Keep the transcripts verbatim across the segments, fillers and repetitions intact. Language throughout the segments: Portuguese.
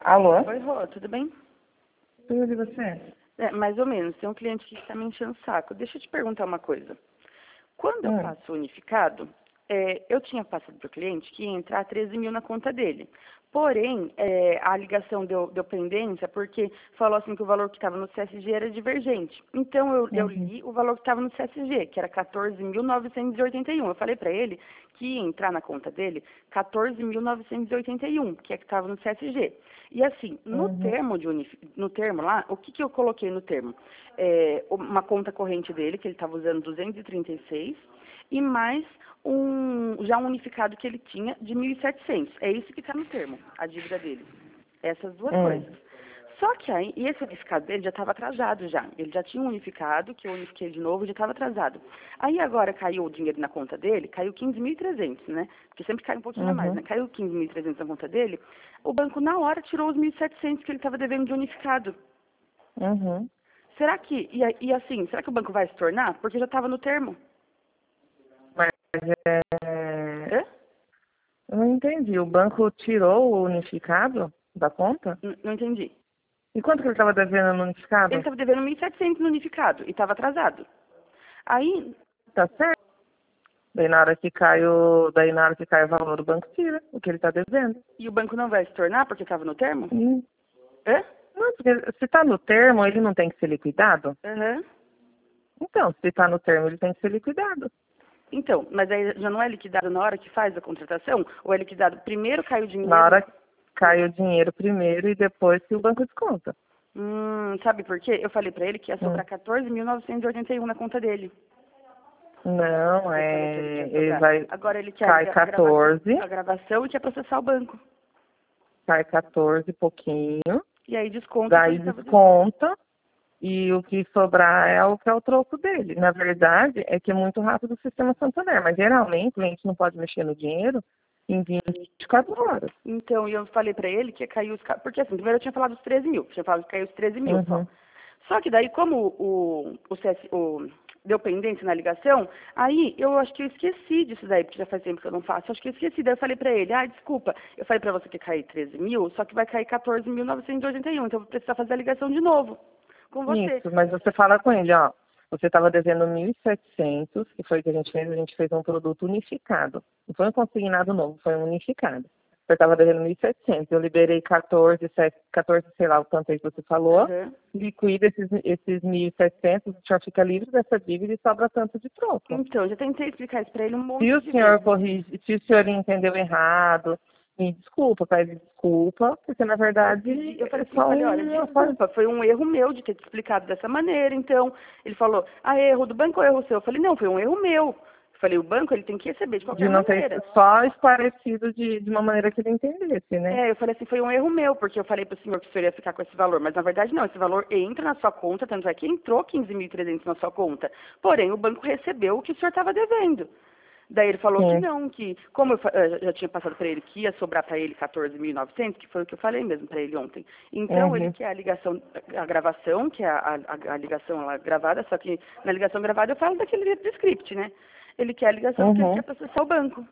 Alô? Oi, Rô, tudo bem? Tudo e você? É, mais ou menos. Tem um cliente que está me enchendo o saco. Deixa eu te perguntar uma coisa. Quando eu Hum. faço o unificado, é, eu tinha passado para o cliente que ia entrar treze mil na conta dele. Porém, é, a ligação deu, deu pendência porque falou assim que o valor que estava no C S G era divergente. Então, eu, eu Uhum. li o valor que estava no C S G, que era quatorze mil novecentos e oitenta e um. Eu falei para ele que ia entrar na conta dele quatorze mil novecentos e oitenta e um, que é que estava no C S G. E assim, no Uhum. termo de unif... no termo lá, o que, que eu coloquei no termo? É, uma conta corrente dele, que ele estava usando duzentos e trinta e seis, e mais um já um unificado que ele tinha de mil e setecentos. É isso que está no termo, a dívida dele. Essas duas Hum. coisas. Só que aí, e esse unificado dele já estava atrasado já. Ele já tinha um unificado, que eu unifiquei de novo, já estava atrasado. Aí agora caiu o dinheiro na conta dele, caiu quinze mil e trezentos, né? Porque sempre cai um pouquinho a mais, Uhum. né? Caiu quinze mil e trezentos na conta dele, o banco na hora tirou os mil e setecentos que ele estava devendo de unificado. Uhum. Será que, e, a- e assim, será que o banco vai se tornar? Porque já estava no termo. Mas é... Hã? eu não entendi. O banco tirou o unificado da conta? N- Não entendi. E quanto que ele estava devendo no Ele unificado? estava devendo mil e setecentos no unificado e estava atrasado. Aí, Tá certo. Daí na hora que cai o, daí na hora que cai o valor, o banco tira o que ele está devendo. e o banco não vai se tornar porque estava no termo? Hum. Hã? Não, porque se está no termo, ele não tem que ser liquidado? Aham. Então, se está no termo, ele tem que ser liquidado. Então, mas aí já não é liquidado na hora que faz a contratação? Ou é liquidado primeiro, cai o Na dinheiro? hora que cai o dinheiro primeiro e depois que o banco desconta. Hum, sabe por quê? Eu falei pra ele que ia Hum. sobrar quatorze mil novecentos e oitenta e um na conta dele. Não, Eu falei pra ele que é. ia Ele sobrar. vai. Agora ele quer a, Cai liga- a, grava- quatorze, a gravação e quer processar o banco. cai quatorze pouquinho, E aí desconta o que ele daí estava devendo. desconta e o que sobrar é o que é o troco dele. Na verdade, é que é muito rápido o sistema Santander, mas geralmente o cliente não pode mexer no dinheiro em vinte e quatro horas. Então, e eu falei pra ele que ia cair os... ca- Porque assim, primeiro eu tinha falado os treze mil. Tinha falado que caiu os treze mil só. Uhum. Só que daí, como o, o, C S, o deu pendência na ligação, aí eu acho que eu esqueci disso daí, porque já faz tempo que eu não faço. Acho que eu esqueci. Daí eu falei pra ele, ah, desculpa, eu falei pra você que ia cair treze mil, só que vai cair quatorze mil novecentos e oitenta e um, então eu vou precisar fazer a ligação de novo com você. Isso, mas você fala com ele, ó. Você estava devendo mil e setecentos, que foi o que a gente fez, a gente fez um produto unificado. Não foi um consignado novo, foi um unificado. Você estava devendo mil e setecentos, eu liberei quatorze, sete, quatorze, sei lá o tanto aí que você falou, Uhum. liquida esses, esses mil e setecentos, o senhor fica livre dessa dívida e sobra tanto de troco. Então, eu já tentei explicar isso pra ele um Se monte o de senhor vezes. corrige, se o senhor entendeu errado, me desculpa, pede desculpa, porque na Eu verdade pedi, eu é falei assim, só falei, olha, uma forma. desculpa, foi um erro meu de ter te explicado dessa maneira. Então, ele falou, ah, erro do banco ou erro seu? Eu falei, não, foi um erro meu. Eu falei, o banco ele tem que receber de De qualquer não ter maneira. só esclarecido de, de uma maneira que ele entendesse, né? É, eu falei assim, foi um erro meu, porque eu falei pro senhor que o senhor ia ficar com esse valor, mas na verdade não, esse valor entra na sua conta, tanto é que entrou quinze mil e trezentos na sua conta, porém o banco recebeu o que o senhor estava devendo. Daí ele falou que Sim. não, que como eu fa- eh, já tinha passado para ele que ia sobrar para ele quatorze mil e novecentos, que foi o que eu falei mesmo para ele ontem. Então ele Uhum. quer a ligação, a gravação, que é a, a, a ligação lá gravada, só que na ligação gravada eu falo daquele jeito do script, né? Ele quer a ligação porque ele Uhum. quer processar o banco.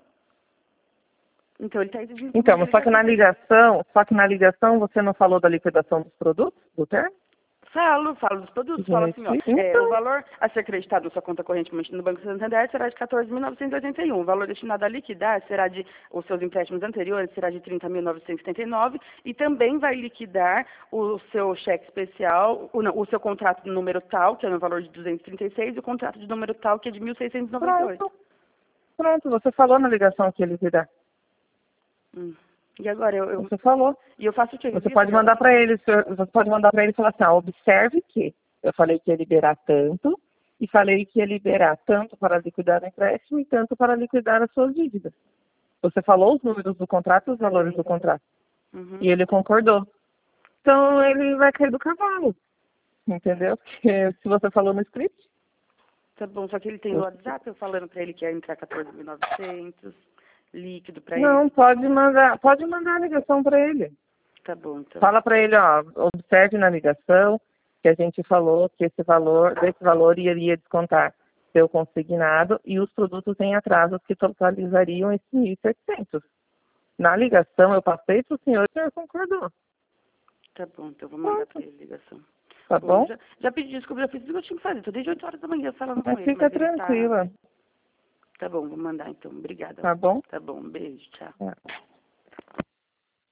Então ele está exigindo que eu Então, mande a mas só que ligação na para ele. ligação, só que na ligação você não falou da liquidação dos produtos, do termo? Falo, falo dos produtos, Que falo não assim, ó, existe? é, o Então, valor a ser acreditado na sua conta corrente no Banco Santander será de quatorze mil novecentos e oitenta e um. O valor destinado a liquidar será de, os seus empréstimos anteriores será de trinta mil novecentos e setenta e nove e também vai liquidar o seu cheque especial, o, não, o seu contrato de número tal, que é no valor de duzentos e trinta e seis, e o contrato de número tal, que é de mil seiscentos e noventa e oito. pronto. Pronto, você falou na ligação que ele liquidar. Hum. E agora eu, eu, Você falou. e eu faço o quê? Você Invito a pode mandar gravação? para ele, senhor- você pode mandar para ele e falar assim, ah, observe que eu falei que ia liberar tanto e falei que ia liberar tanto para liquidar o empréstimo e tanto para liquidar as suas dívidas. Você falou os números do contrato e os valores do contrato. Uhum. E ele concordou. Então ele vai cair do cavalo. Entendeu? Porque se você falou no script, Tá bom, só que ele tem o você- WhatsApp, eu falando pra ele que ia entrar quatorze mil e novecentos, líquido pra não, ele. pode mandar, pode mandar a ligação para ele. Tá bom, então. Fala para ele, ó, observe na ligação que a gente falou que esse valor, desse valor iria descontar seu consignado e os produtos em atrasos que totalizariam esses mil e setecentos. Na ligação eu passei para o senhor e o senhor concordou. Tá bom, então eu vou mandar para ele a ligação. Tá bom? bom? Já, já pedi desculpa, já fiz tudo que eu tinha que fazer. Tô desde oito horas da manhã falando mas com ele. fica Mas fica tranquila. Tá... tá bom, vou mandar então. Obrigada. Tá bom? Tá bom, um beijo, tchau. É.